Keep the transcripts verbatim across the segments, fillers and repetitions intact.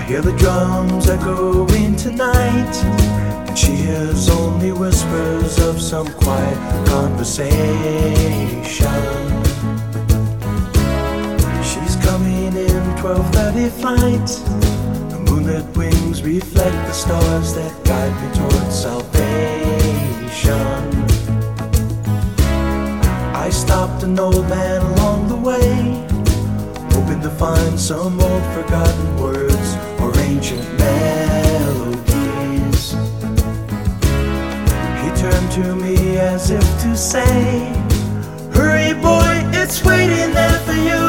hear the drums echoing tonight, and she hears only whispers of some quiet conversation. She's coming in twelve thirty flight. The moonlit wings reflect the stars that guide me towards salvation. I stopped an old man along the way, hoping to find some old forgotten words or ancient melodies. He turned to me as if to say, "Hurry boy, it's waiting there for you."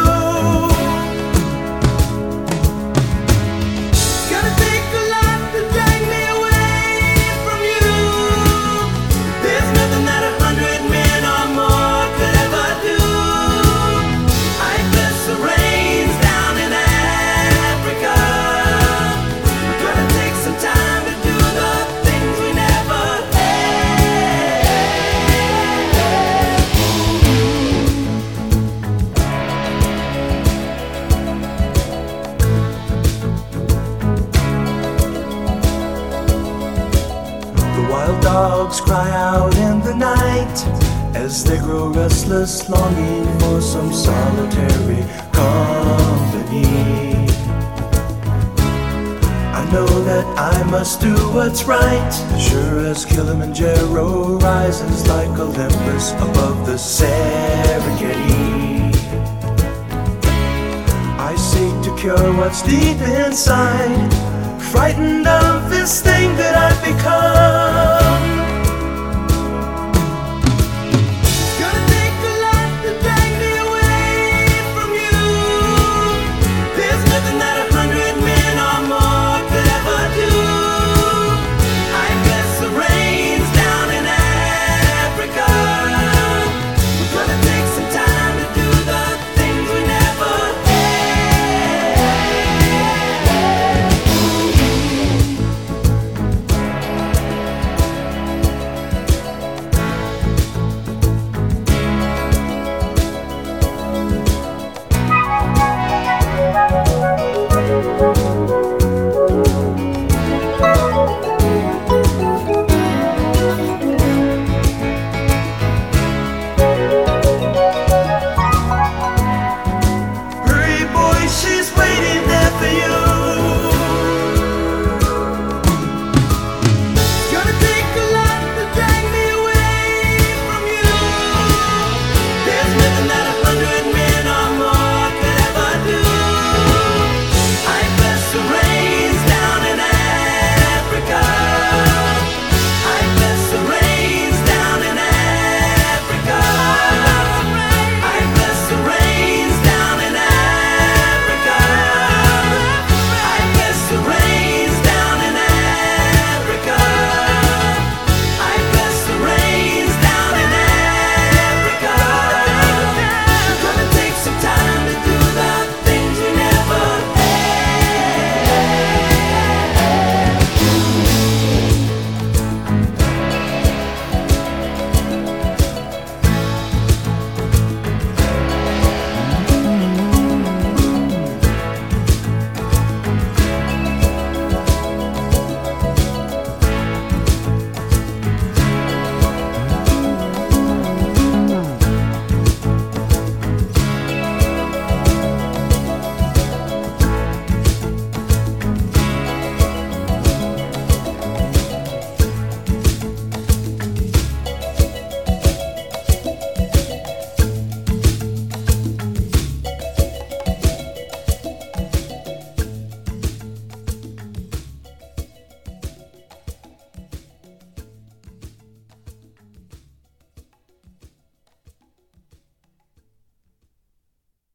Gonna take a lot to drag me away from you. There's nothing that a hundred men or more could ever do. I bless the rains down in Africa. Gonna take some time to do the things we never The wild dogs cry out in the night as they grow restless, longing for some solitary company. I know that I must do what's right, sure as Kilimanjaro rises like Olympus above the Serengeti. I seek to cure what's deep inside, frightened of this thing that I've become.